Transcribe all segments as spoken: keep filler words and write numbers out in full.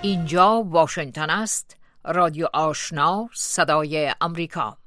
اینجا واشنگتن است، رادیو آشنا، صدای امریکا.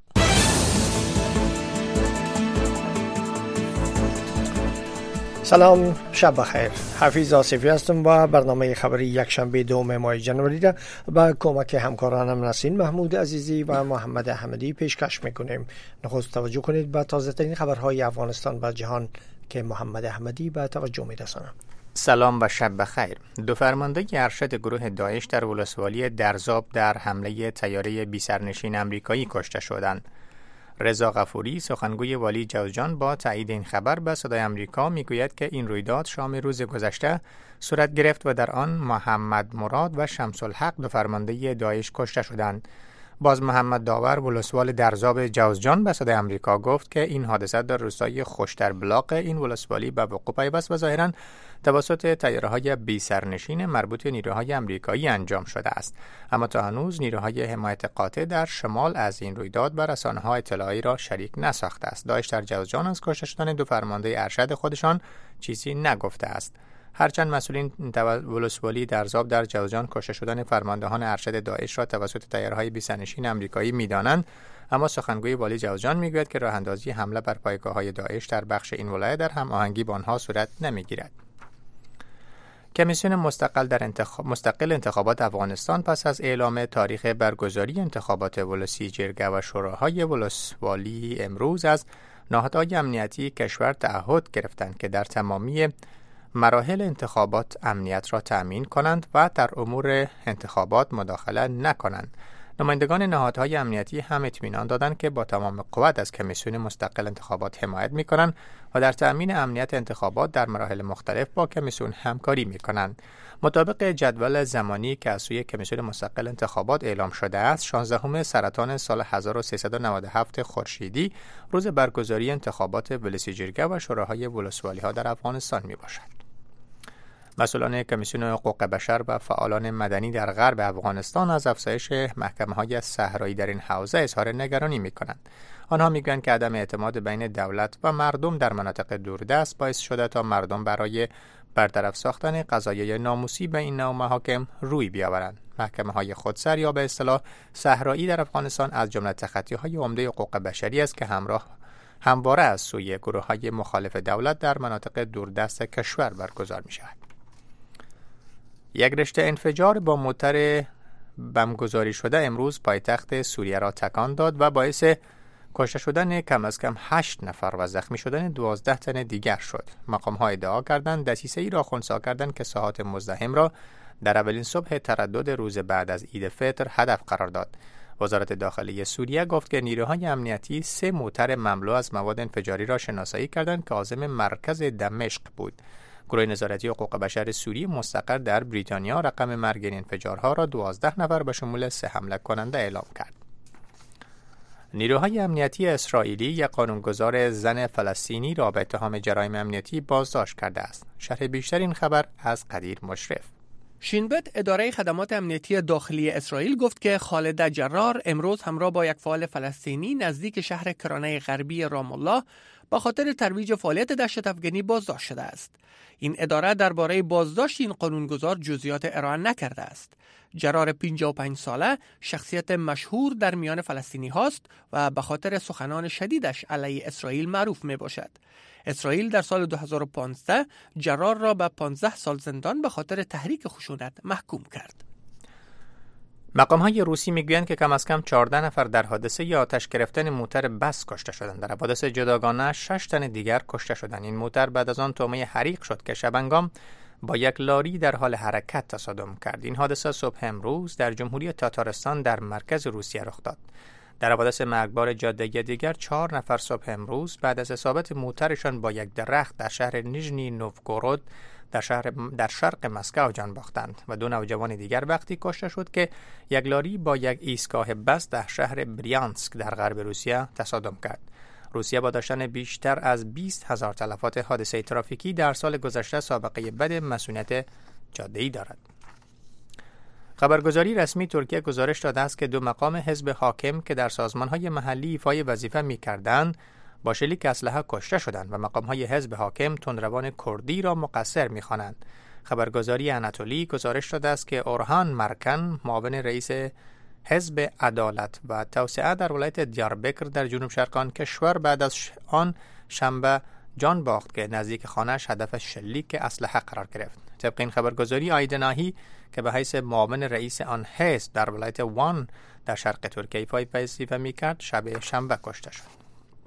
سلام، شب بخیر. حفیظ آصفی هستم و برنامه خبری یک شنبه دوم ماه جنوری را با کمک همکارانم نسرین محمود عزیزی و محمد احمدی پیشکش میکنیم. نخست توجه کنید به تازه ترین خبرهای افغانستان و جهان که محمد احمدی به توجه میرساند. سلام و شب بخیر. دو فرمانده ارشد گروه داعش در ولسوالی درزاب در حمله طیاره بی سرنشین آمریکایی کشته شدند. رضا غفوری سخنگوی والی جوزجان با تایید این خبر به صدای آمریکا میگوید که این رویداد شام روز گذشته صورت گرفت و در آن محمد مراد و شمس الحق دو فرمانده داعش کشته شدند. باز محمد داور ولسوال درزاب جوزجان به صدای آمریکا گفت که این حادثه در روستای خوشتر بلاق این ولسوالی به وقوع پیوست و ظاهراً توسط طیاره‌های بی سرنشین مربوط به نیروهای آمریکایی انجام شده است. اما تا هنوز نیروهای حمایت قاطع در شمال از این رویداد به رسانه‌ها اطلاعی را شریک نساخته است. داعش در جوزجان از کشته شدن دو فرمانده ارشد خودشان چیزی نگفته است. هرچند مسئولین ولسوالی درزاب در جوزجان کشته شدن فرماندهان ارشد داعش را توسط طیاره‌های بی سرنشین آمریکایی می‌دانند، اما سخنگوی والی جوزجان میگوید که راه اندازی حمله بر پایگاه‌های داعش در بخش این ولایت در هماهنگی با آنها صورت نمی‌گیرد. کمیسیون مستقل در انتخاب مستقل انتخابات افغانستان پس از اعلام تاریخ برگزاری انتخابات ولسی جرگه و شوراهای ولسوالی امروز از نهادهای امنیتی کشور تعهد گرفتند که در تمامی مراحل انتخابات امنیت را تأمین کنند و در امور انتخابات مداخله نکنند. نمایندگان نهادهای امنیتی هم اطمینان دادند که با تمام قوت از کمیسیون مستقل انتخابات حمایت می‌کنند و در تأمین امنیت انتخابات در مراحل مختلف با کمیسیون همکاری می‌کنند. مطابق جدول زمانی که از سوی کمیسیون مستقل انتخابات اعلام شده است، شانزدهم سرطان سال هزار و سیصد و نود و هفت خورشیدی روز برگزاری انتخابات ولسی جرگه و شوراهای ولسوالی‌ها در افغانستان میباشد. مسئولان کمیسیون حقوق بشر و فعالان مدنی در غرب افغانستان از افزایش محکمه‌های صحرایی در این حوزه اظهار نگرانی می‌کنند. آنها می‌گویند که عدم اعتماد بین دولت و مردم در مناطق دوردست باعث شده تا مردم برای برطرف ساختن قضایای ناموسی به این نوع محاکم روی بیاورند. محکمه‌های خودسر یا به اصطلاح صحرایی در افغانستان از جمله تخطی‌های عمده حقوق بشری است که همراه همواره از سوی گروه‌های مخالف دولت در مناطق دوردست کشور برگزار می‌شود. یک رشته انفجار با موتر بمبگذاری شده امروز پایتخت سوریه را تکان داد و باعث کشته شدن کم از کم هشت نفر و زخمی شدن دوازده تن دیگر شد. مقام‌ها ادعا کردند دسیسه‌ای را خنثی کردند که ساحات مزدحم را در اولین صبح تردد روز بعد از عید فطر هدف قرار داد. وزارت داخلی سوریه گفت که نیروهای امنیتی سه موتر مملو از مواد انفجاری را شناسایی کردند که عازم مرکز دمشق بود. گروه نظارتی حقوق بشر سوریه مستقر در بریتانیا رقم مرگ این انفجارها را دوازده نفر به شمول سه حمله کننده اعلام کرد. نیروهای امنیتی اسرائیلی یک قانونگذار زن فلسطینی را به اتهام جرایم امنیتی بازداشت کرده است. شرح بیشتر این خبر از قدیر مشرف. شینبت اداره خدمات امنیتی داخلی اسرائیل گفت که خالد جرار امروز همراه با یک فعال فلسطینی نزدیک شهر کرانه غربی رام الله با خاطر ترویج فعالیت دهشت افغانی بازداشت شده است. این اداره درباره بازداشت این قانونگذار جزئیات ارائه نکرده است. جرار پنجاه و پنج ساله شخصیت مشهور در میان فلسطینی هاست و به خاطر سخنان شدیدش علیه اسرائیل معروف می باشد. اسرائیل در سال دو هزار و پانزده جرار را به پانزده سال زندان به خاطر تحریک خشونت محکوم کرد. مقام‌های روسی میگویند که کم از کم چهارده نفر در حادثه ی آتش گرفتن موتر بس کشته شدند. در حوادث جداگانه شش تن دیگر کشته شدند. این موتر بعد از آن طعمه حریق شد که شبانگام با یک لاری در حال حرکت تصادم کرد. این حادثه صبح امروز در جمهوری تاتارستان در مرکز روسیه رخ داد. در حوادث مرگبار جاده‌ای دیگر چهار نفر صبح امروز بعد از اصابت موترشان با یک درخت در شهر نیژنی نوفگورود در شهر در شرق مسکو جان باختند و دو نوجوان دیگر وقتی کشته شد که یک لاری با یک ایستگاه بس در شهر بریانسک در غرب روسیه تصادم کرد. روسیه با داشتن بیشتر از بیست هزار تلفات حادثه ترافیکی در سال گذشته سابقه بد مسئولیت جاده‌ای دارد. خبرگزاری رسمی ترکیه گزارش داده است که دو مقام حزب حاکم که در سازمان‌های محلی ایفای وظیفه می‌کردند با شلیک اسلحه کشته شدند و مقام‌های حزب حاکم تندروان کردی را مقصر می‌خوانند. خبرگزاری اناتولی گزارش داده است که اورهان مرکن، معاون رئیس حزب عدالت و توسعه در ولایت دیاربکر در جنوب شرق آن کشور بعد از آن شنبه جان باخت که نزدیک خانه‌اش هدف شلیک اسلحه قرار گرفت. طبق این خبرگزاری آیدناهی که به حیث معاون رئیس آن حزب در ولایت وان در شرق ترکیه وظیفه می‌کرد، شب شنبه کشته شد.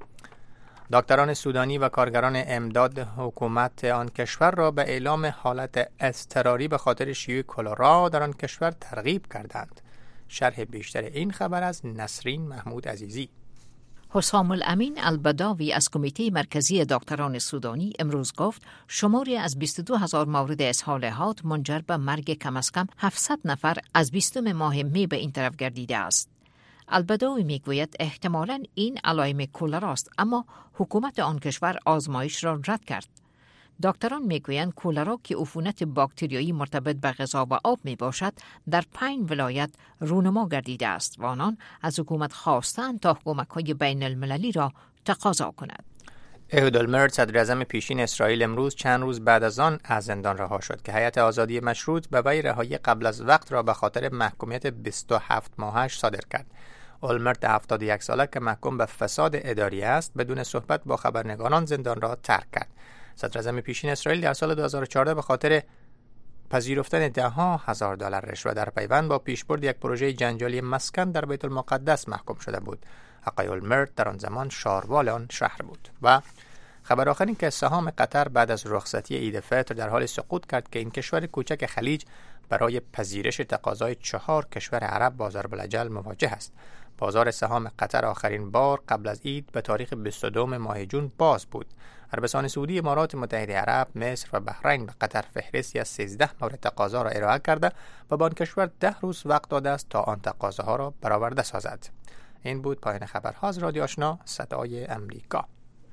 دکتران سودانی و کارگران امداد حکومت آن کشور را به اعلام حالت اضطراری به خاطر شیوع کلرا در آن کشور ترغیب کردند. شرح بیشتر این خبر از نسرین محمود عزیزی. حسام الامین البداوی از کمیته مرکزی دکتران سودانی امروز گفت شماری از بیست و دو هزار مورد اسهال حاد منجر به مرگ کم از کم هفتصد نفر از بیستم ماه می به این طرف گردیده است. البداوی میگوید احتمالاً این علائم کولرا است، اما حکومت آن کشور آزمایش را رد کرد. دکتران میگویند کولرا که عفونت باکتریایی مرتبط به غذا و آب می باشد در پنج ولایت رونما گردیده است و آنان از حکومت خواستند تا کمک‌های بین المللی را تقاضا کند. اهود المرد صدر اعظم پیشین اسرائیل امروز چند روز بعد از آن از زندان رها شد که هیئت آزادی مشروط به وی رهایی قبل از وقت را به خاطر محکومیت بیست و هفت ماهش صادر کرد. المرد هفتاد و یک ساله که محکوم به فساد اداری است بدون صحبت با خبرنگاران زندان را ترک کرد. صدر اعظم پیشین اسرائیل در سال دو هزار و چهارده به خاطر پذیرفتن ده ها هزار دلار رشوه در پیوند با پیشبرد یک پروژه جنجالی مسکن در بیت المقدس محکوم شده بود. آقای المرد در آن زمان شاروال آن شهر بود. و خبر آخرین که سهام قطر بعد از رخصتی عید فطر در حال سقوط کرد که این کشور کوچک خلیج برای پذیرش تقاضای چهار کشور عرب با ضرب الاجل مواجه است. بازار سهام قطر آخرین بار قبل از عید به تاریخ بیست و دو ماه جون باز بود. عربستان سعودی، امارات متحده عرب، مصر و بحرین به قطر فهرستی از سیزده مورد تقاضا را ارائه کرده و با آن کشور ده روز وقت داده است تا آن تقاضاها را برآورده سازد. این بود پایان خبرها از رادیو آشنا صدای امریکا.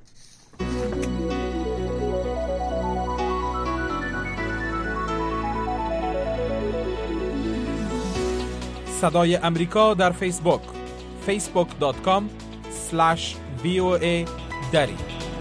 صدای امریکا در فیسبوک فیسبوک دات کام اسلش وی او ای دری.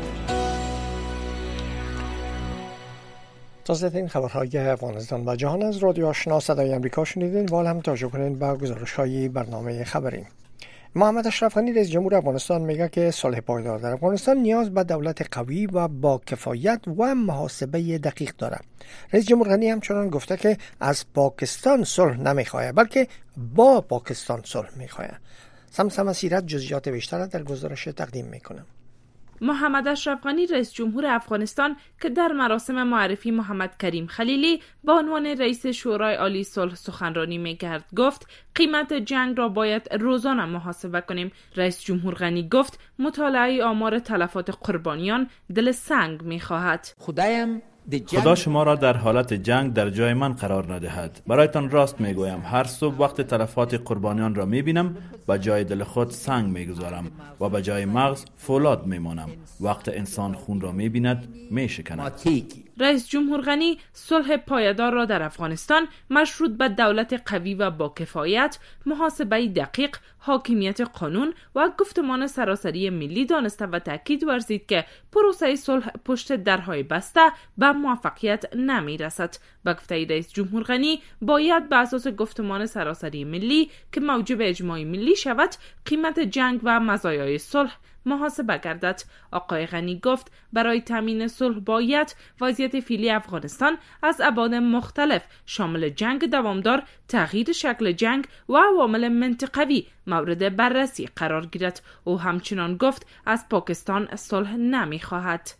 تازه‌ترین خبرهای افغانستان و جهان از رادیو آشنا صدای امریکا شنیدین و حالا هم توجه کنین به گزارش‌های برنامه خبری. محمد اشرف غنی رئیس جمهور افغانستان میگه که صلح پایدار در افغانستان نیاز به دولت قوی و با کفایت و محاسبه دقیق دارد. رئیس جمهور غنی همچنان گفته که از پاکستان صلح نمیخواه بلکه با پاکستان صلح میخواه. سمسم سیرت جزئیات بیشتر در گزارش تقدیم میکنه. محمد اشرف غنی رئیس جمهور افغانستان که در مراسم معرفی محمد کریم خلیلی به عنوان رئیس شورای عالی صلح سخنرانی می‌کرد گفت قیمت جنگ را باید روزانه محاسبه کنیم. رئیس جمهور غنی گفت مطالعه آمار تلفات قربانیان دل سنگ می‌خواهد. خدایم خدا شما را در حالت جنگ در جای من قرار ندهد. برایتان راست میگویم هر صبح وقت تلفات قربانیان را میبینم به جای دل خود سنگ میگذارم و به جای مغز فولاد میمانم. وقت انسان خون را میبیند میشکند. رئیس جمهور غنی صلح پایدار را در افغانستان مشروط به دولت قوی و با کفایت، محاسبه دقیق، حاکمیت قانون و گفتمان سراسری ملی دانسته و تاکید ورزید که پروسه صلح پشت درهای بسته به موفقیت نمی رسد. به گفته رئیس جمهور غنی باید به اساس گفتمان سراسری ملی که موجب اجماع ملی شود قیمت جنگ و مزایای صلح محاسبه گردد. آقای غنی گفت برای تامین صلح باید وضعیت فعلی افغانستان از ابعاد مختلف شامل جنگ دوامدار، تغییر شکل جنگ و عوامل منطقوی مورد بررسی قرار گیرد. او همچنان گفت از پاکستان صلح نمی‌خواهد.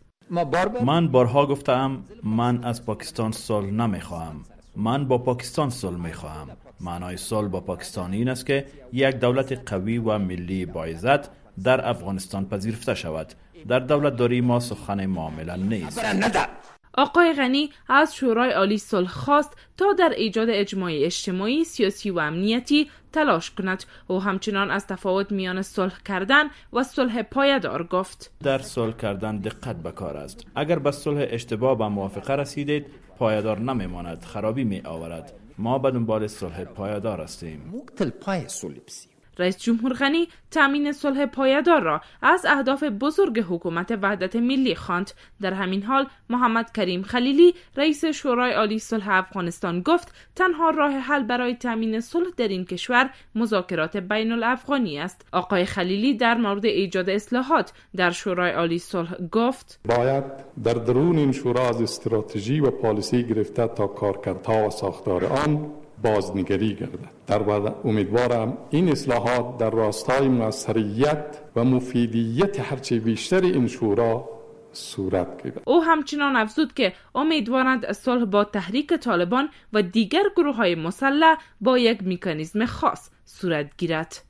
من بارها گفتم من از پاکستان صلح نمی‌خواهم. من با پاکستان صلح می‌خواهم. معنای صلح با پاکستان این است که یک دولت قوی و ملی با عزت در افغانستان پذیرفته شود. در دولت داری ما سخن معامله نیست. آقای غنی از شورای عالی صلح خواست تا در ایجاد اجماع اجتماعی، سیاسی و امنیتی تلاش کند. او همچنان از تفاوت میان صلح کردن و صلح پایدار گفت. در صلح کردن دقت به کار است. اگر به صلح اشتباه به موافقه رسیدید پایدار نمیماند، خرابی می آورد. ما به دنبال صلح پایدار هستیم. رئیس جمهور غنی تامین صلح پایدار را از اهداف بزرگ حکومت وحدت ملی خواند. در همین حال محمد کریم خلیلی رئیس شورای عالی صلح افغانستان گفت تنها راه حل برای تامین صلح در این کشور مذاکرات بین الافغانی است. آقای خلیلی در مورد ایجاد اصلاحات در شورای عالی صلح گفت باید در درون این شورا از استراتژی و پالیسی گرفته تا کارکردها و ساختار آن بازنگری گردد. در بعد امیدوارم این اصلاحات در راستای موثریت و مفیدیت هرچه بیشتر این شورا صورت گیرد. او همچنان افزود که امیدوارند صلح با تحریک طالبان و دیگر گروه‌های مسلح با یک مکانیزم خاص صورت گیرد.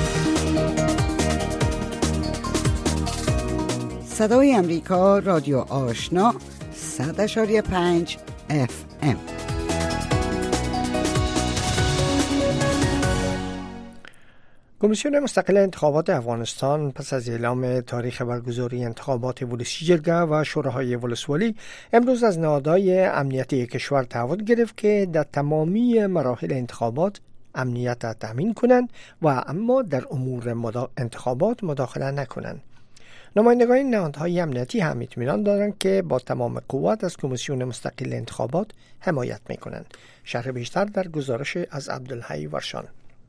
صدای امریکا، رادیو آشنا، صد و پنج اف ام. کمیسیون مستقل انتخابات افغانستان پس از اعلام تاریخ برگزاری انتخابات ولسی جرگه و شوراهای ولسوالی امروز از نهادهای امنیتی کشور تعهد گرفت که در تمامی مراحل انتخابات امنیت را تامین کنند و اما در امور مدا... انتخابات مداخله نکنند. نمایندگان نهادهای امنیتی هم اطمینان دارند که با تمام قوت از کمیسیون مستقل انتخابات حمایت می‌کنند. شرح بیشتر در گزارش از عبدالحی ورشان.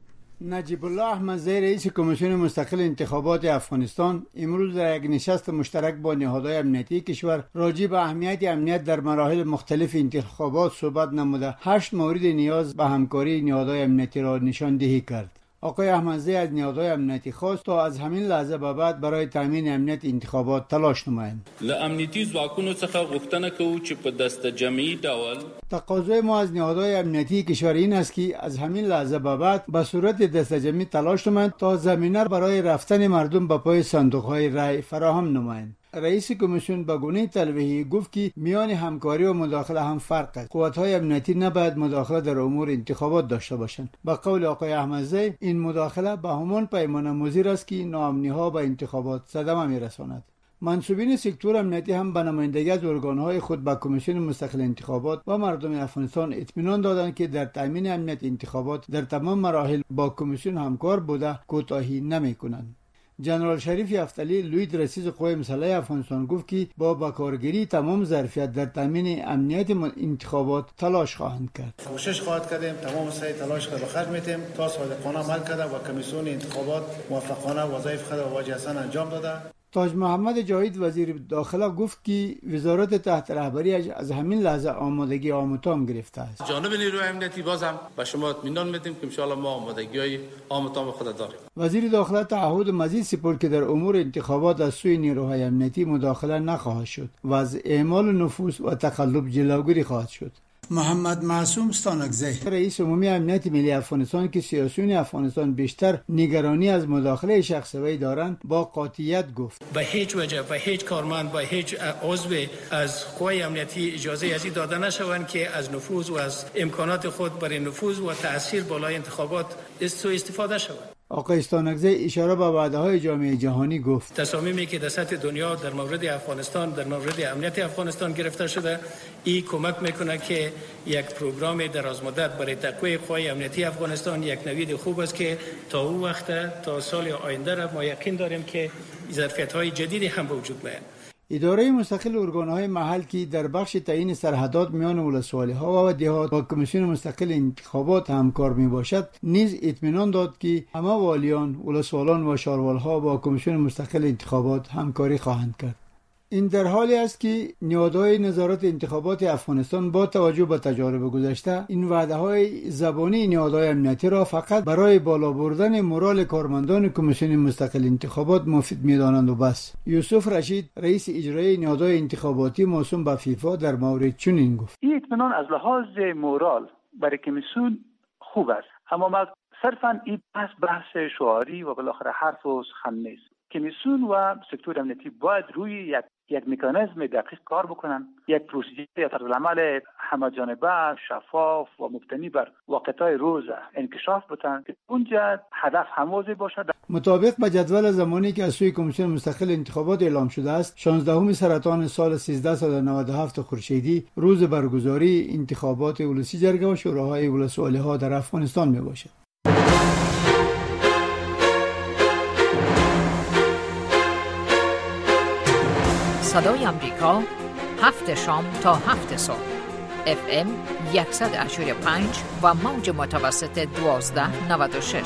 نجیب الله احمدزی رئیس کمیسیون مستقل انتخابات افغانستان امروز در یک نشست مشترک با نهادهای امنیتی کشور راجع به اهمیت امنیت در مراحل مختلف انتخابات صحبت نموده هشت مورد نیاز به همکاری نهادهای امنیتی را نشان دهی کرد. آقای احمدزی از نهادهای امنیتی خواست تا از همین لحظه به بعد برای تامین امنیت انتخابات تلاش نمایند. له امنیتي ځواکونو څخه غوښتنه کوو چې په دسته جمعي ډول تقاضای ما از نهادهای امنیتی کشور این است که از همین لحظه به بعد به صورت دسته جمعی تلاش نمایند تا زمینه برای رفتن مردم به پای صندوق‌های رای فراهم نمایند. رئیس کمیسیون به گونه تلویحی گفت که میان همکاری و مداخله هم فرق است. قوت‌های امنیتی نباید مداخله در امور انتخابات داشته باشند. به قول آقای احمدزی این مداخله به همان پیمانه مضر است که ناامنی‌ها به انتخابات صدمه می‌رساند. منصوبین سکتور امنیتی هم به نمایندگی از ارگان‌های خود به کمیسیون مستقل انتخابات و مردم افغانستان اطمینان دادند که در تامین امنیت انتخابات در تمام مراحل با کمیسیون همکار بوده کوتاهی نمی‌کنند. جنرال شریف افتلی لوید رئیس قوای مسلح افغانستان گفت که با بکارگیری تمام ظرفیت در تامین امنیت انتخابات تلاش خواهند کرد. کوشش خواهد کردیم تمام سعی تلاش خود خرج میتیم تا صادقانه عمل کرده و کمیسیون انتخابات موفقانه وظایف خود واجهانه انجام داده. تاج محمد جاوید وزیر داخله گفت که وزارت تحت رهبریش از همین لحظه آمادگی عام تام گرفته است. جانب نیروی امنیتی بازم به شما اطمینان میدیم که ان شاء الله ما آمادگی‌های عام تام خود داریم. وزیر داخله تعهد مزید سپرد که در امور انتخابات از سوی نیروهای امنیتی مداخله نخواهد شد و از اعمال نفوذ و تقلب جلوگیری خواهد شد. محمد معصوم ستانکزی رئیس عمومی امنیت ملی افغانستان که سیاسیون افغانستان بیشتر نگرانی از مداخله شخصی دارند با قاطعیت گفت به هیچ وجه به هیچ کارمند به هیچ عضو از قوای امنیتی اجازه ازی داده نشوند که از نفوذ و از امکانات خود برای نفوذ و تاثیر بالای انتخابات سوء استفاده شوند. آقای استانکزی اشاره به وعده‌های جامعه جهانی گفت تصامیمی که در سطح دنیا در مورد افغانستان در مورد امنیت افغانستان گرفته شده این کمک میکنه که یک پروگرام درازمدت برای تقویت قوای امنیتی افغانستان یک نوید خوب است که تا اون وقت تا سال آینده را ما یقین داریم که ظرفیت‌های جدیدی هم به وجود میاد. اداره مستقل ارگان‌های محل که در بخش تعیین سرحدات میان ولسوالی‌ها و دهات با کمیسیون مستقل انتخابات همکار میباشد نیز اطمینان داد که همه والیان ولسوالان و شاروال‌ها با کمیسیون مستقل انتخابات همکاری خواهند کرد. این در حالی است که نهادهای نظارت انتخابات افغانستان با توجه به تجارب گذشته این وعده‌های زبانی نهادهای امنیتی را فقط برای بالا بردن مورال کارمندان کمیسیون مستقل انتخابات مفید می‌دانند و بس. یوسف رشید رئیس اجرایی نهادهای انتخاباتی موسوم به فیفا در مورد چنین گفت: این اطمینان از لحاظ مورال برای کمیسیون خوب است، اما ما صرفاً این بحث بحث شعاری و بالاخره حرف و سخن نیست. کمیسیون و سکتور امنیتی باید روی یک یک مکانیزم دقیق کار بکنن، یک پروسیجر یا طرز عمل همه جانبه شفاف و مبتنی بر واقعیت‌های روز انکشاف بتن که اونجا هدف هموازی باشد. مطابق با جدول زمانی که از سوی کمیسیون مستقل انتخابات اعلام شده است، شانزدهم سرطان سال سیزده و نود و هفت خورشیدی روز برگزاری انتخابات ولسی جرگه و شوراهای ولسوالی‌ها در افغانستان میباشد. صدای امریکا، هفت شام تا هفت صبح. اف ام صد و اشتاد و پنج و موج متوسط دوازده نود و شش.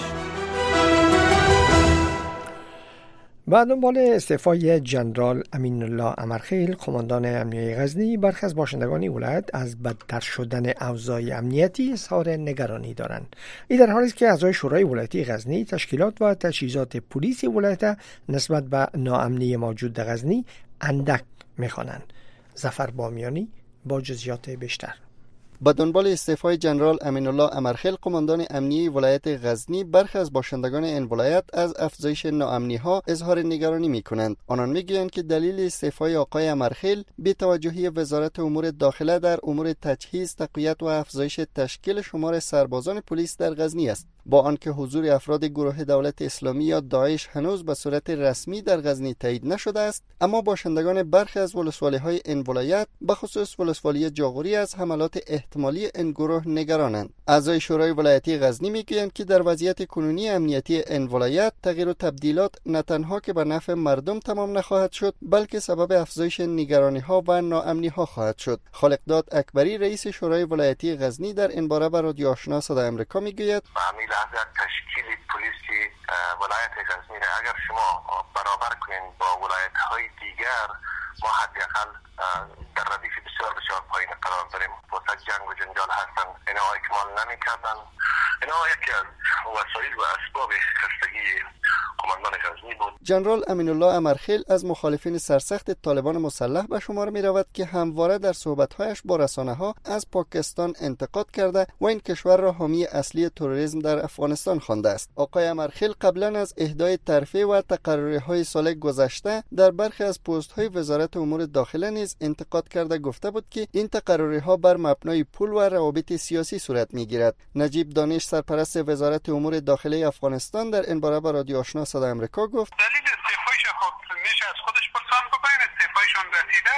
بعد دنبال استعفای جنرال امین الله امرخیل قماندان امنیه غزنی، برخی از باشندگان ولایت از بدتر شدن اوضاع امنیتی اظهار نگرانی دارند. این در حالی است که اعضای شورای ولایتی غزنی تشکیلات و تجهیزات پلیس ولایت نسبت به ناامنی موجود در غزنی اندک می‌خوانند. ظفر بامیانی با جزئیات بیشتر. با دنبال استعفای جنرال امین الله امرخیل قماندان امنیه ولایت غزنی، برخی از باشندگان این ولایت از افزایش ناامنی ها اظهار نگرانی می کنند. آنان می گویند که دلیل استعفای آقای امرخیل بی‌توجهی وزارت امور داخله در امور تجهیز، تقویت و افزایش تشکیل شمار سربازان پلیس در غزنی است. با آنکه حضور افراد گروه دولت اسلامی یا داعش هنوز به صورت رسمی در غزنی تایید نشده است، اما باشندگان برخی از ولسوالی‌های این ولایت به خصوص ولسوالی جاغوری از حملات احتمالی این گروه نگرانند. اعضای شورای ولایتی غزنی میگویند که در وضعیت کنونی امنیتی این ولایت تغییر و تبدیلات نه تنها که به نفع مردم تمام نخواهد شد، بلکه سبب افزایش نگرانی‌ها و ناامنی‌ها خواهد شد. خالقداد اکبری رئیس شورای ولایتی غزنی در این باره به رادیو آشنا صدای آمریکا میگوید: لحظه تشکیل پلیسی ولایت غزنی را اگر شما برابر کنین با ولایت های دیگر، ما حداقل در ردیف بسیار بسیار پایین قرار داریم. واسه جنگ و جنجال هستن، اینا اکمال نمی کردن. اینا یکی از وسایل و اسباب خستگی قماندان غزنی بود. جنرال امین الله امرخیل از مخالفین سرسخت طالبان مسلح به شمار می رود که همواره در صحبت‌هایش با رسانه‌ها از پاکستان انتقاد کرده و این کشور را حامی اصلی تروریسم در افغانستان خوانده است. آقای امرخیل قبلا از اهدای ترفیع و تقرری‌های سال گذشته در برخی از پست‌های وزارت امور داخله نیز انتقاد کرده گفته بود که این تقرری‌ها بر مبنای پول و روابط سیاسی صورت می‌گیرد. نجیب دانش سرپرست وزارت امور داخله افغانستان در این باره با رادیو آشنا صدای آمریکا گفت: دلیل استعفایش خود میشه از خودش پرسان بکنین. استعفایشون رسیده،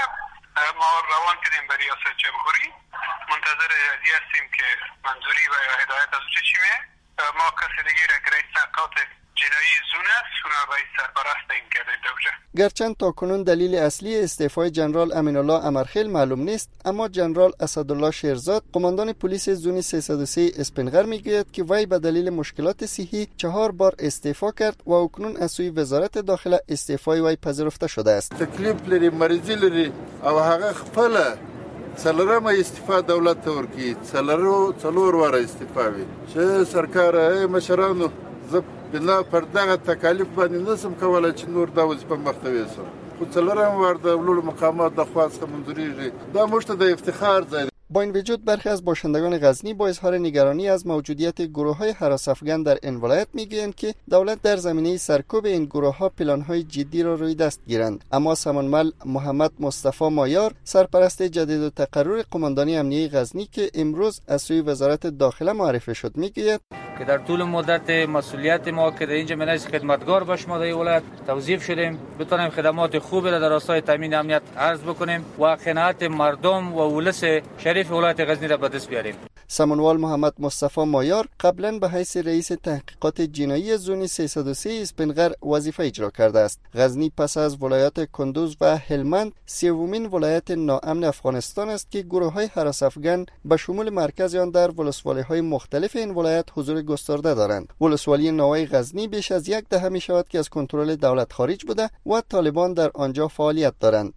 ما روان کردیم به ریاست جمهوری، منتظر هدیه هستیم که منظوری و یا هدایت از چه چی میه. ما کسی دیگه را که رئیس تحقیقات جنایی زون است، اونا رئیس سرپرست این کرده دوجه. گرچند تا کنون دلیل اصلی استعفای جنرال امین الله امرخیل معلوم نیست، اما جنرال اسدالله شیرزاد قماندان پلیس زون سیصد و سه اسپنغر میگوید که وی به دلیل مشکلات صحی چهار بار استعفا کرد و اکنون از سوی وزارت داخله استعفای وی پذیرفته شده است. تکلیف لري، مریضی لري او هغه خپل څلورم استعفا دولت ورکی، څلورو څلور واره استعفا وی چې سرکار مشرانو زه بنا پر دغه تکالیف باندې نسم کولای چې نور دا وظیفه مخته ویسم، خو څلورم وار د لوړو مقامات د خوا څخه منظوریږي. دا موږ ته د افتخار ځای. با این وجود برخی از باشندگان غزنی با اظهار نگرانی از موجودیت گروه‌های هراس افغان در این ولایت میگویند که دولت در زمینه سرکوب این گروه‌ها پلان‌های جدی را روی دست گیرند. اما سمانمل محمد مصطفی مایار سرپرست جدید و تقرر قماندانی امنیه غزنی که امروز از سوی وزارت داخله معرفی شد میگوید که در طول مدت مسئولیت ما که در اینجا منیز خدمتگار به شما در ولایت توظیف شدیم، بتونیم خدمات خوبی را در راستای تامین امنیت عرض بکنیم و قناعت مردم و ولس شریف ولایت غزنی را به دست بیاریم. سمنوال محمد مصطفی مایار قبلا به حیث رئیس تحقیقات جنایی زون سیصد و سه اسپنغر وظیفه اجرا کرده است. غزنی پس از ولایات کندوز و هلمند سومین ولایت ناامن افغانستان است که گروه‌های هراس افغان به شمول مرکز آن در ولسوالی‌های مختلف این ولایت حضور گسترده دارند. ولسوالی نوای غزنی بیش از یک دهه می شود که از کنترل دولت خارج بوده و طالبان در آنجا فعالیت دارند.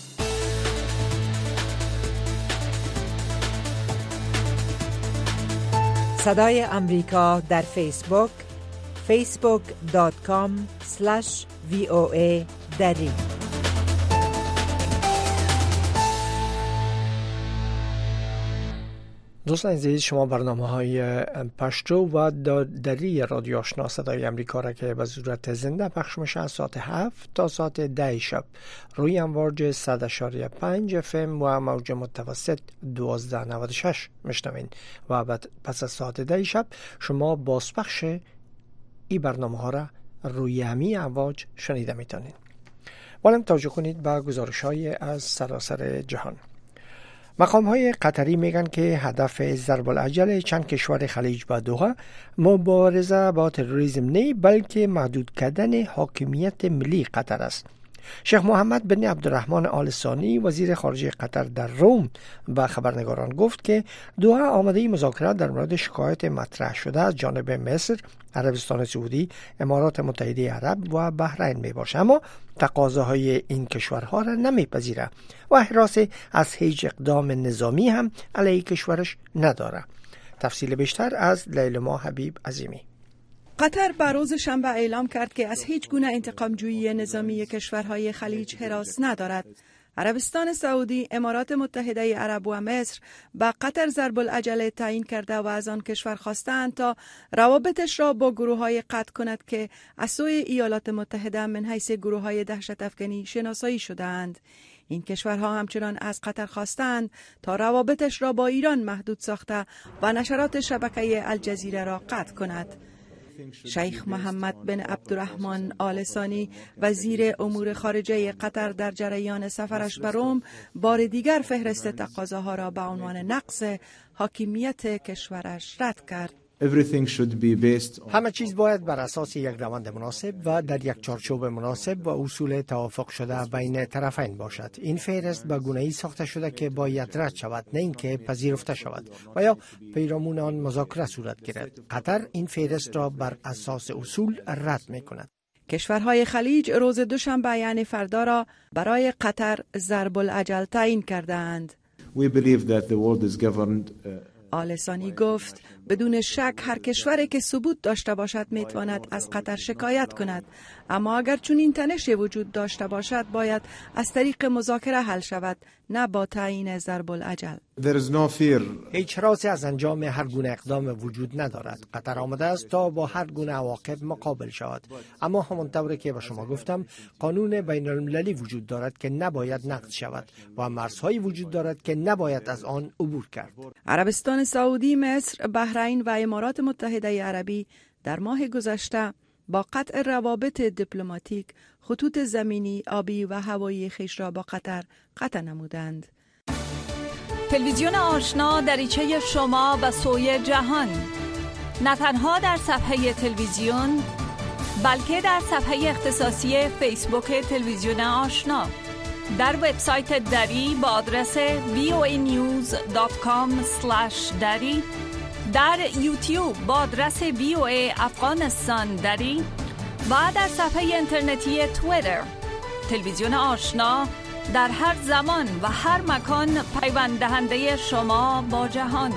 صدای امریکا در فیسبوک فیسبوک دات کام اسلش وی او ای دری. دوستان عزیز، شما برنامه های پشتو و دری رادیو آشنا صدای امریکا را که به صورت زنده پخش میشه از ساعت هفت تا ساعت ده شب روی امواج صد و اشاره پنج اف ام و موج متوسط دوازده نود و شش میشنوین و بعد پس از ساعت ده شب شما بازپخش این برنامه ها را روی همین امواج شنیده میتونید. بالم توجه کنید به گزارش های از سراسر جهان. مقام های قطری میگن که هدف ضرب العجل چند کشور خلیج با دوحه مبارزه با تروریسم نه، بلکه محدود کردن حاکمیت ملی قطر است. شیخ محمد بن عبدالرحمن آل ثانی وزیر خارجه قطر در روم به خبرنگاران گفت که دوحه آماده مذاکرات در مورد شکایت مطرح شده از جانب مصر، عربستان سعودی، امارات متحده عرب و بحرین می باشه، اما تقاضاهای این کشورها را نمیپذیره و حراس از هیچ اقدام نظامی هم علیه کشورش نداره. تفصیل بیشتر از لیلما حبیب عظیمی. قطر بر روز شنبه اعلام کرد که از هیچ گونه انتقام جویی نظامی کشورهای خلیج هراس ندارد. عربستان سعودی، امارات متحده عرب و مصر به قطر ضرب العجله تعیین کرده و از آن کشور خواستند تا روابطش را با گروه‌های قطع کند که از سوی ایالات متحده من حیث گروه‌های دهشت افکنی شناسایی شده‌اند. این کشورها همچنان از قطر خواستند تا روابطش را با ایران محدود ساخته و نشرات شبکه الجزیره را قطع کند. شیخ محمد بن عبدالرحمن آل ثانی وزیر امور خارجه قطر در جریان سفرش به روم بار دیگر فهرست تقاضاها را به عنوان نقض حاکمیت کشورش رد کرد. همه چیز باید بر اساس یک روند مناسب و در یک چارچوب مناسب و اصول توافق شده بین طرفین باشد. این فهرست به گونه‌ای ساخته شده که باید رد شود، نه اینکه پذیرفته شود و یا پیرامون آن مذاکره صورت گیرد. قطر این فهرست را بر اساس اصول رد می‌کند. کشورهای خلیج روز دوشنبه یعنی فردا را برای قطر ضرب العجل تعیین کردند. آل ثانی گفت بدون شک هر کشوری که ثبوت داشته باشد میتواند از قطر شکایت کند، اما اگر چون این تنشی وجود داشته باشد باید از طریق مذاکره حل شود، نه با تعیین ضرب العجل. هیچ راسی از انجام هر گونه اقدام وجود ندارد. قطر آمده است تا با هر گونه عواقب مقابل شود، اما همانطوری که به شما گفتم قانون بین المللی وجود دارد که نباید نقض شود و مرزهایی وجود دارد که نباید از آن عبور کرد. عربستان سعودی، مصر، بحرین و امارات متحده عربی در ماه گذشته با قطع روابط دیپلماتیک خطوط زمینی، آبی و هوایی خویش را با قطر قطع نمودند. تلویزیون آشنا دریچه شما به سوی جهان، نه تنها در صفحه تلویزیون بلکه در صفحه اختصاصی فیسبوک تلویزیون آشنا، در وبسایت دری با آدرس وی او ای نیوز دات کام اسلش دری، در یوتیوب با آدرس وی او ای افغانستان دری و در صفحه اینترنتی توییتر. تلویزیون آشنا در هر زمان و هر مکان پیوند دهنده شما با جهان.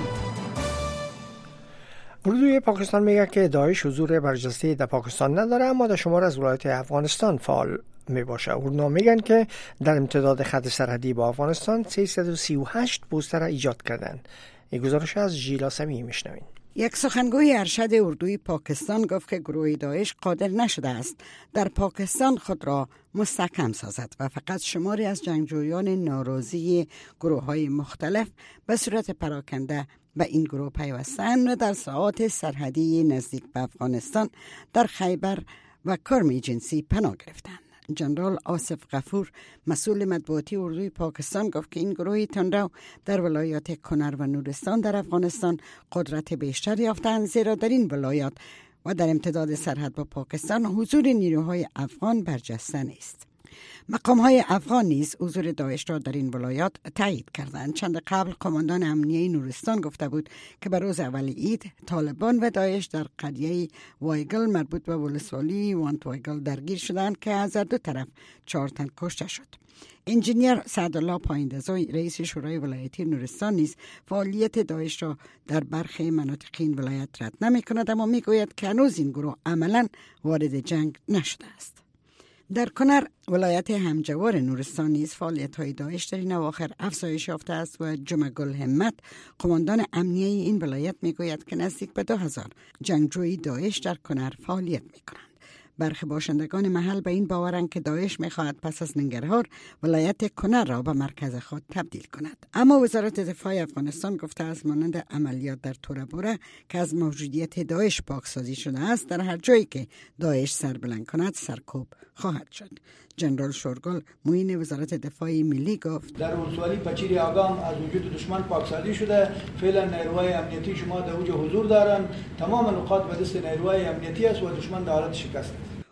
اردوی پاکستان میگه که داعش حضور برجسته در پاکستان نداره، اما در شمار از ولایات افغانستان فعال می باشه. اردوها میگن که در امتداد خط سرحدی با افغانستان سیصد و سی و هشت پوستر ایجاد کردن. این گزارش از ژیلا سمیعی میشنوین. یک سخنگوی ارشد اردوی پاکستان گفت که گروه داعش قادر نشده است در پاکستان خود را مستحکم سازد و فقط شماری از جنگجویان ناراضی گروه های مختلف به صورت پراکنده به این گروه پیوستند و در ساحات سرحدی نزدیک به افغانستان در خیبر و کرم جنسی پناه گرفتند. جنرال آصف غفور مسئول مطبوعاتی اردوی پاکستان گفت که این گروه تندرو در ولایات کنر و نورستان در افغانستان قدرت بیشتر یافتند، زیرا در این ولایات و در امتداد سرحد با پاکستان حضور نیروهای افغان برجسته نیست. مقام‌های افغان نیز حضور داعش را در این ولایات تایید کردند. چند قبل قماندان امنیه نورستان گفته بود که به روز اول عید طالبان و داعش در قریه وایگل مربوط به ولسوالی وانت وایگل درگیر شدند که از دو طرف چهار تن کشته شد. انجینیر سعدالله پایندزوی رئیس شورای ولایتی نورستان نیز فعالیت داعش را در برخی مناطق این ولایت رد نمی کند، اما می گوید که هنوز این گروه عملا وارد جنگ نشده است. در کنر ولایت همجوار نورستان نیز فعالیت‌های داعش در این اواخر افزایش یافته است و جمعه گل همت قماندان امنیه این ولایت میگوید که نزدیک به دو هزار جنگجوی داعش در کنر فعالیت میکنند. برخی باشندگان محل به این باورند که داعش میخواهد پس از ننگرهار ولایت کنر را به مرکز خود تبدیل کند، اما وزارت دفاع افغانستان گفته است مانند عملیات در توربوره که از موجودیت داعش پاکسازی شده است، در هر جایی که داعش سر بلند کند سرکوب خواهد شد. جنرال شورگل معین وزارت دفاع ملی گفت در ولسوالی پچیر آگام از وجود دشمن پاکسازی شده. فعلا نیروهای امنیتی شما در اوج حضور دارند. تمام نقاط به دست نیروهای امنیتی است و دشمن در حالت شکست است.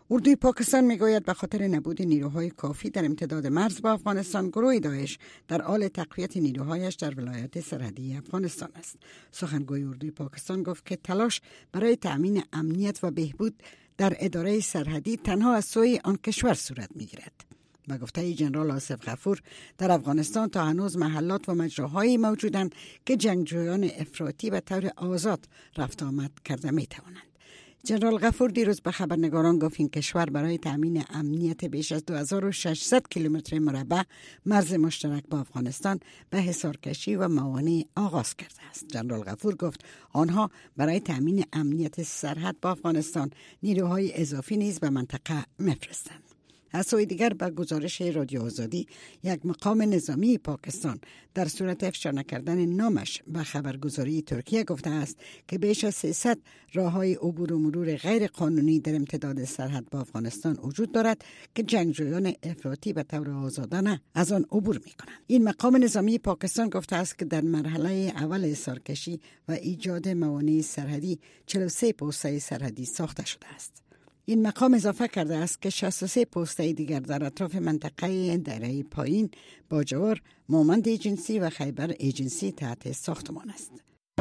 اردوی پاکستان میگوید به خاطر نبود نیروهای کافی در امتداد مرز با افغانستان، گروه داعش در حال تقویت نیروهایش در ولایت سرحدی افغانستان است. سخنگوی اردوی پاکستان گفت که تلاش برای تأمین امنیت و بهبود در اداره سرحدی تنها از سوی آن کشور صورت میگیرد. با گفته جنرال آصف غفور، در افغانستان تا هنوز محلات و مجراهایی موجودند که جنگجویان افراطی به طور آزاد رفت آمد کرده می توانند. جنرال غفور دیروز به خبرنگاران گفت این کشور برای تأمین امنیت بیش از دو هزار و ششصد کیلومتر مربع مرز مشترک با افغانستان به حصارکشی و موانع آغاز کرده است. جنرال غفور گفت آنها برای تأمین امنیت سرحد با افغانستان نیروهای اضافی نیز به منطقه می‌فرستند. از سوی دیگر به گزارش رادیو آزادی، یک مقام نظامی پاکستان در صورت افشا نکردن نامش به خبرگزاری ترکیه گفته است که بیش از سیصد راههای عبور و مرور غیر قانونی در امتداد سرحد با افغانستان وجود دارد که جنگجویان افراطی به طور آزادانه از آن عبور می کنند. این مقام نظامی پاکستان گفته است که در مرحله اول حصارکشی و ایجاد موانع سرحدی چهل و سه پوسته سرحدی ساخته شده است. این مقام اضافه کرده است که شصت و سه پوسته دیگر در اطراف منطقه دره پایین، باجوار، مومند ایجنسی و خیبر ایجنسی تحت ساختمان است.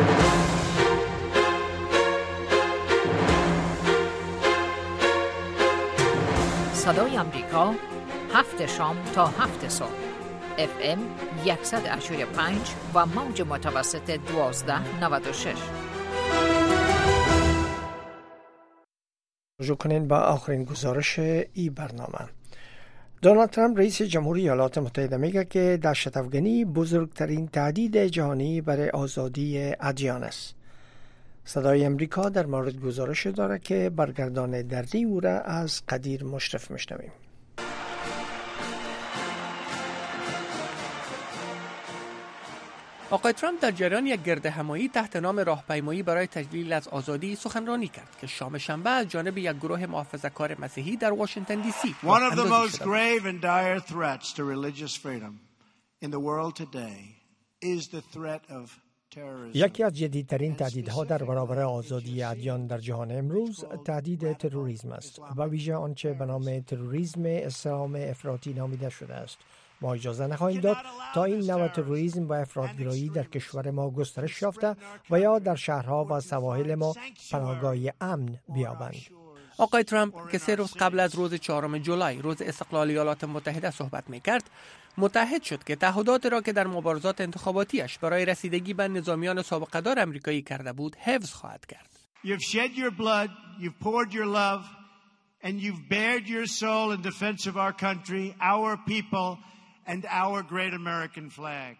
صدای امریکا، هفت شام تا هفت صبح، اف ام صد و هشتاد و پنج و موج متوسط دوازده نود و شش. رجوع کنین با آخرین گزارش ای برنامه. دونالد ترامپ رئیس جمهوری ایالات متحده میگه که دهشت افغانی بزرگترین تهدید جهانی برای آزادی ادیان است. صدای امریکا در مورد گزارش داره که برگردان دری او را از قدیر مشرف میشنویم. آقای ترامپ در جریان یک گردهمایی تحت نام راهپیمایی برای تجلیل از آزادی سخنرانی کرد که شام شنبه از جانب یک گروه محافظه‌کار مسیحی در واشنگتن دی سی One of the most grave and dire threats to religious freedom in the world today is the threat of terrorism. یکی از جدیدترین تهدیدها در برابر آزادی ادیان در جهان امروز تهدید تروریسم است و ویژه آنچه به نام تروریسم اسلام افراطی نامیده شده است. ما اجازه نخواهیم داد تا این نوع تروریسم و افراطگرایی در کشور ما گسترش یافته و یا در شهرها و سواحل ما پناهگاه امن بیابند. آقای ترامپ که سه روز قبل از روز چهارم جولای، روز استقلال ایالات متحده صحبت می‌کرد، متعهد شد که تعهدات را که در مبارزات انتخاباتیش برای رسیدگی به نظامیان سابقه‌دار آمریکایی کرده بود حفظ خواهد کرد. You've shed your blood, you've poured your love, and you've bared your soul in defense of our country, our people, and our great American flag.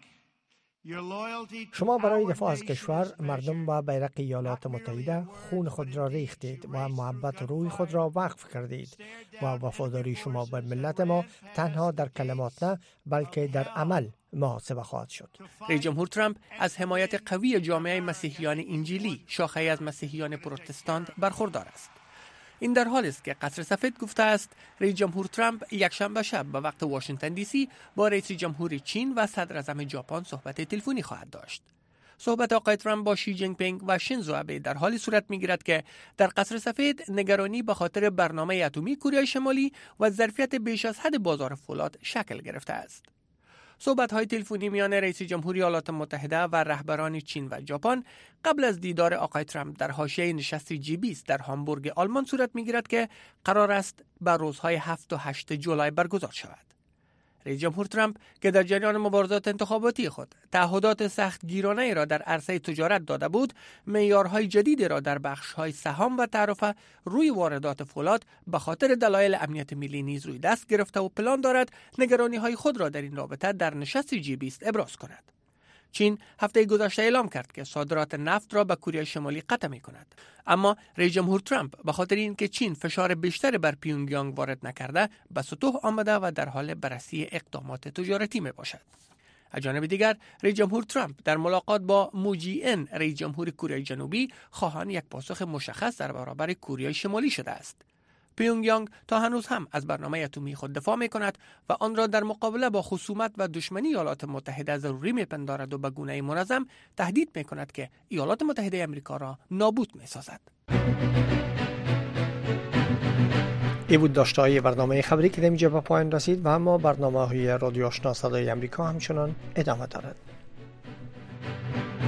شما برای دفاع از کشور، مردم و بیرق ایالات متحده خون خود را ریختید و محبت روی خود را وقف کردید و وفاداری شما به ملت ما تنها در کلمات نه بلکه در عمل محاسبه خواهد شد. رئیس جمهور ترامپ از حمایت قوی جامعه مسیحیان انجیلی، شاخه‌ای از مسیحیان پروتستان، برخوردار است. این در حالی است که قصر سفید گفته است رئیس جمهور ترامپ یکشنبه شب به وقت واشنگتن دی سی با رئیس جمهور چین و صدر اعظم ژاپن صحبت تلفنی خواهد داشت. صحبت آقای ترامپ با شی جین پینگ و شینزو آبه در حالی صورت می‌گیرد که در قصر سفید نگرانی به خاطر برنامه اتمی کره شمالی و ظرفیت بیش از حد بازار فولاد شکل گرفته است. صحبت‌های تلفنی میان رئیس جمهوری ایالات متحده و رهبران چین و ژاپن قبل از دیدار آقای ترامپ در حاشیه نشست جی بیست در هامبورگ آلمان صورت می‌گیرد که قرار است بر روزهای هفت و هشت جولای برگزار شود. رئیس جمهور ترامپ که در جریان مبارزات انتخاباتی خود تعهدات سخت گیرانه را در عرصه تجارت داده بود، معیارهای جدیدی را در بخش‌های سهام و تعرفه روی واردات فولاد به خاطر دلایل امنیت ملی نیز روی دست گرفته و پلان دارد نگرانی‌های خود را در این رابطه در نشست جی بیست ابراز کند. چین هفته گذشته اعلام کرد که صادرات نفت را به کره شمالی قطع می‌کند. اما رئیس جمهور ترامپ به خاطر اینکه چین فشار بیشتر بر پیونگیانگ وارد نکرده، به سطوح آمده و در حال بررسی اقدامات تجارتی میباشد. از جانب دیگر رئیس جمهور ترامپ در ملاقات با مو جی ان رئیس جمهور کره جنوبی خواهان یک پاسخ مشخص در برابر کره شمالی شده است. پیونگیانگ تا هنوز هم از برنامه اتمی خود دفاع می کند و آن را در مقابله با خصومت و دشمنی ایالات متحده ضروری می پندارد و به گونه منظم تهدید می کند که ایالات متحده آمریکا را نابود می سازد. ای بود داشته های برنامه خبری که در اینجا به پایان رسید و اما برنامه های رادیو آشنا صدای امریکا همچنان ادامه دارد.